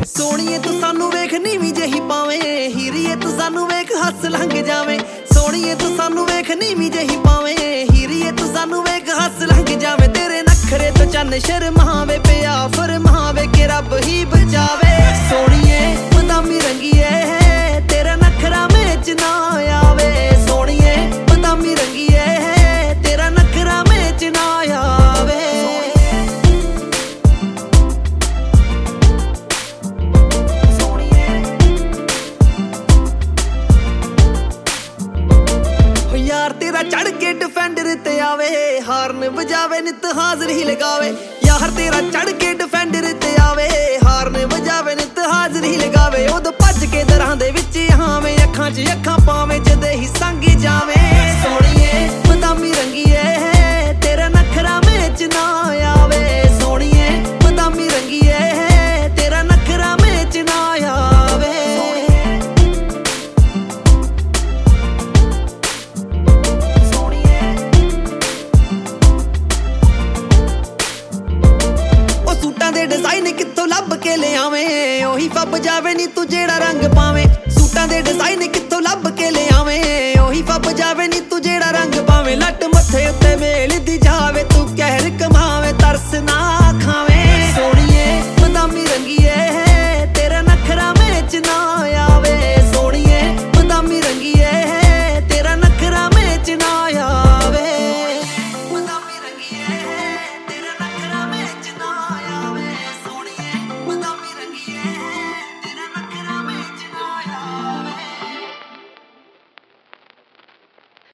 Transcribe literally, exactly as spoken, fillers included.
सोहणीए तू सानू वेख नीवी जही पावे, हीरीए तू सानू वेख हस लंघ जावे। सोहणीए तू सानू वेख नीवी जही पावे, हीरीए तू सानू वेख हस लंघ जावे। तेरे नखरे तो चन्न शर्मावे पिया फरमावे के रब ही बचावे। सोहणीए बदामी रंगीए तेरा नखरा मेच ना आवे। सोहणीए बदामी रंगीए तेरा नखरा मेच ना आवे। यार तेरा चढ़ के डिफेंडर ते आवे, हार्न बजावे नित हाजरी ही लगावे। यार तेरा चढ़ के डिफेंडर ते आवे, हार्न बजावे नित हाजरी लगावे। उदों भज के दरां दे विच आवे, अखां च अखां पावे जदे ही संग जावे। सोहणीए बदामी रंगीए तेरा नखरा मेच ना आवे। सोहणीए बदामी रंगीए तेरा नखरा मेच ना आवे। सूटां दे डिजाइन कित्थों लभ के ले आवे, ओही फब जावे नी तू